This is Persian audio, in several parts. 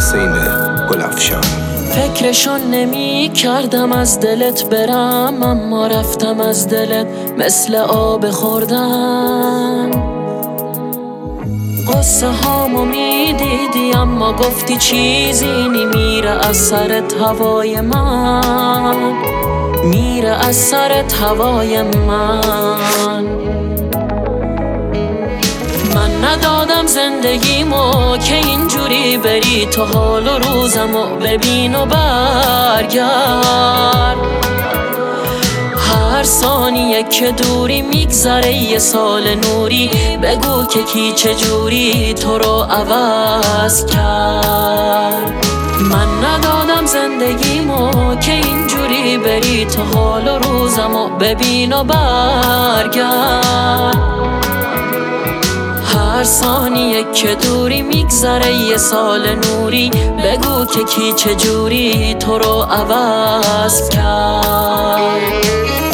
حسین گلفشان. فکرشون نمی کردم از دلت برم، اما رفتم از دلت مثل آب خوردم. قصه هامو می دیدی اما گفتی چیزی نمیره از سرت هوای من، میره از سرت هوای من. من ندادم زندگیمو که اینجوری بری، تو حال و روزمو ببین و برگرد. هر ثانیه که دوری میگذره یه سال نوری، بگو که کی چجوری تو رو عوض کرد. من ندادم زندگیمو که اینجوری بری، تو حال و روزمو ببین و برگرد. هر ثانیه که دوری میگذره یه سال نوری، بگو که کی چجوری تو رو عوض کرد.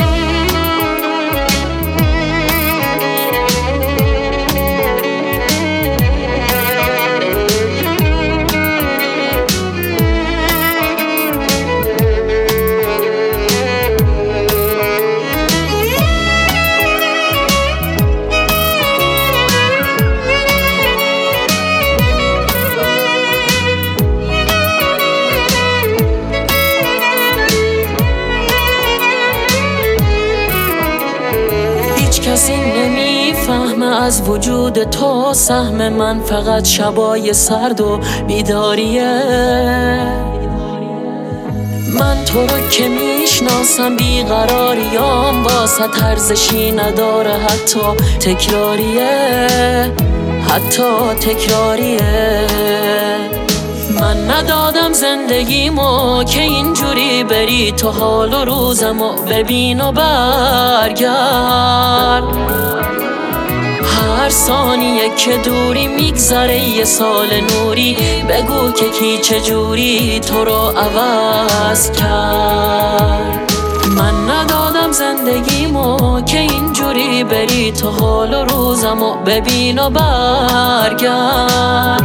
کسی نمیفهمه از وجود تو سهم من، فقط شبای سرد و بیداریه. من تو رو که میشناسم بیقراریام واسه ارزشی نداره، حتی تکراریه، حتی تکراریه. من ندادم زندگیمو که اینجوری بری، تو حال و روزمو ببین و برگرد. هر ثانیه که دوری میگذره یه سال نوری، بگو که کی چجوری تو رو عوض کرد. من ندادم زندگیمو که اینجوری بری، تو حال و روزمو ببین و برگرد.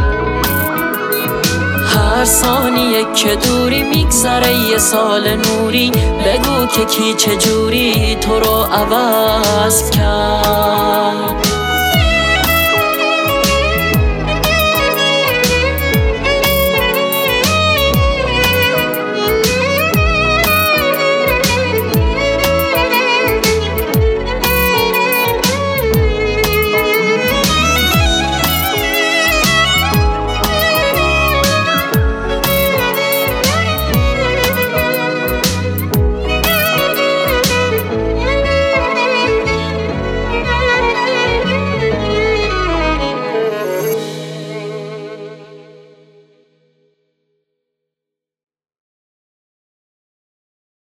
هر ثانیه که دوری میگذره یه سال نوری، بگو که کی چجوری تو رو عوض کرد.